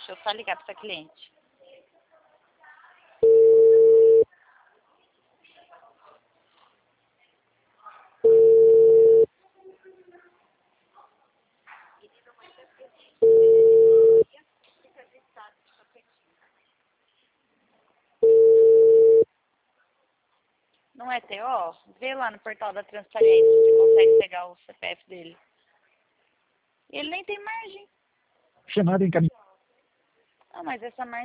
Deixa eu só ligar para essa cliente. Não é TO? Vê lá no portal da transparência se você consegue pegar o CPF dele. Ele nem tem margem. Chamada encaminhada. Ah, mas essa margem